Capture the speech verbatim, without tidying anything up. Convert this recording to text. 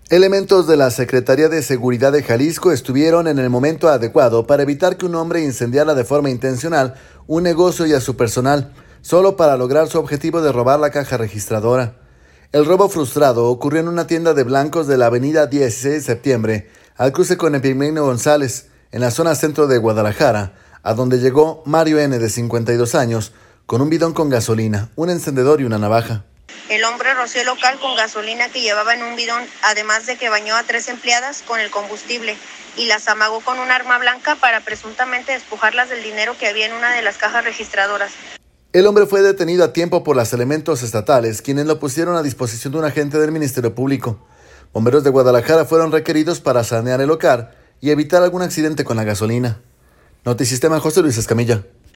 Elementos de la Secretaría de Seguridad de Jalisco estuvieron en el momento adecuado para evitar que un hombre incendiara de forma intencional un negocio y a su personal, solo para lograr su objetivo de robar la caja registradora. El robo frustrado ocurrió en una tienda de blancos de la avenida dieciséis de septiembre, al cruce con Epigmenio González, en la zona centro de Guadalajara, a donde llegó Mario N., de cincuenta y dos años, con un bidón con gasolina, un encendedor y una navaja. El hombre roció el local con gasolina que llevaba en un bidón, además de que bañó a tres empleadas con el combustible y las amagó con un arma blanca para presuntamente despojarlas del dinero que había en una de las cajas registradoras. El hombre fue detenido a tiempo por los elementos estatales, quienes lo pusieron a disposición de un agente del Ministerio Público. Bomberos de Guadalajara fueron requeridos para sanear el local y evitar algún accidente con la gasolina. Notisistema, José Luis Escamilla.